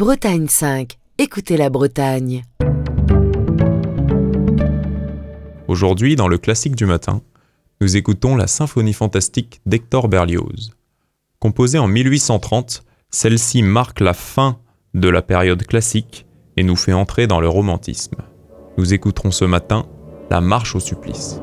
Bretagne 5, écoutez la Bretagne. Aujourd'hui, dans le classique du matin, nous écoutons la symphonie fantastique d'Hector Berlioz. Composée en 1830, celle-ci marque la fin de la période classique et nous fait entrer dans le romantisme. Nous écouterons ce matin la Marche au supplice.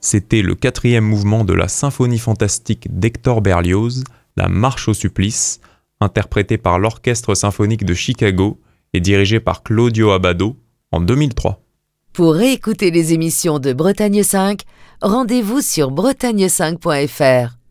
C'était le 4e mouvement de la symphonie fantastique d'Hector Berlioz, la Marche au supplice, interprétée par l'Orchestre symphonique de Chicago et dirigée par Claudio Abbado en 2003. Pour réécouter les émissions de Bretagne 5, rendez-vous sur bretagne5.fr.